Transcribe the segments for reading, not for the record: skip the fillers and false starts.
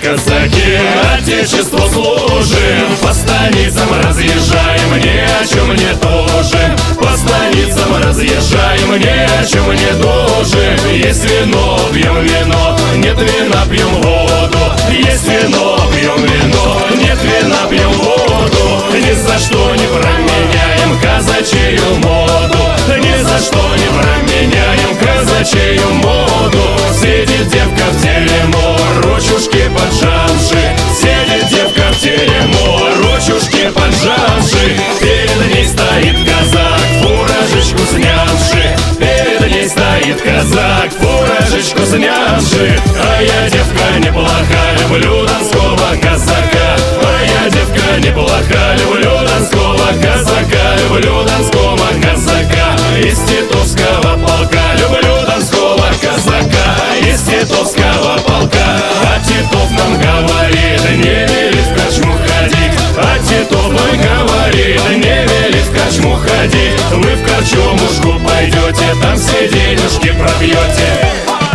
казаки, отечеству служим, по станицам разъезжаем, ни о чем не тужим. По станицам разъезжаем, ни о чем не тужим. Есть вино, пьем вино, нет вина, пьем воду. Есть вино, пьем вино, нет вина, пьем воду. Ни за что не променяем казачью моду. Ни за что не променяем казачью моду. Сидит девка в терему, ручушки поджавши. Сидит девка в терему, ручушки поджавши. Перед ней стоит казак, фуражечку снявши. Перед ней стоит казак, фуражечку снявши. А я девка неплохая, люблю донского казака. А я девка неплохая, люблю донского казака. Люблю донского казака из Титовского полка. Люблю донского казака из Титовского полка. А Титов нам говорит, не велит в корчму ходить. А Титов нам говорит, не велит в корчму ходить. Вы в корчмушку пойдете, там все денежки пробьете.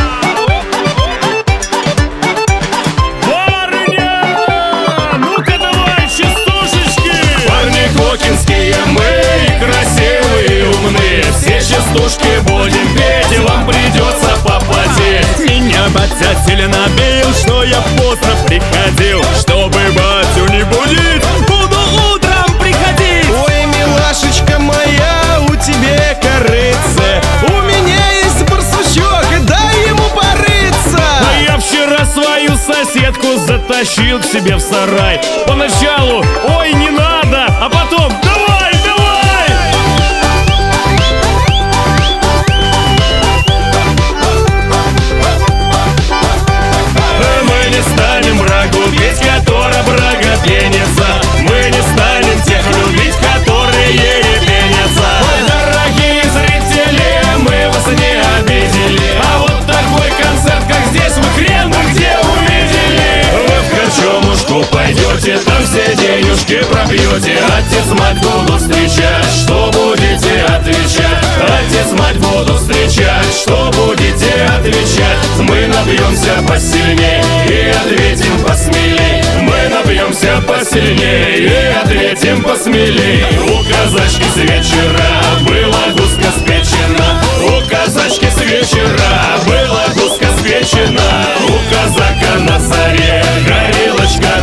Все частушки будем петь, и вам придется попотеть. Меня батя сильно бил, что я поздно приходил. Чтобы батю не будить, буду утром приходить. Ой, милашечка моя, у тебя корыца, у меня есть барсучок, дай ему порыться. А я вчера свою соседку затащил к себе в сарай. Поначалу, ой, не надо, а потом давай, давай. Мы не станем брагу петь, которая брага пенится. Мы не станем тех любить, которые ей пенятся. Дорогие зрители, мы вас не обидели. А вот такой концерт, как здесь, вы хрен бы где увидели. Вы в корчмушку пойдете, там все денежки пробьете. Отец, мать будут встречать, что будете отвечать. Отец, мать будут встречать, что будете отвечать. Мы набьемся посильней и ответим посмелей. Мы набьемся посильней и ответим посмелей. У казачки с вечера была гуска спечена. У казачки с вечера была гуска спечена. У казака на заре горелочка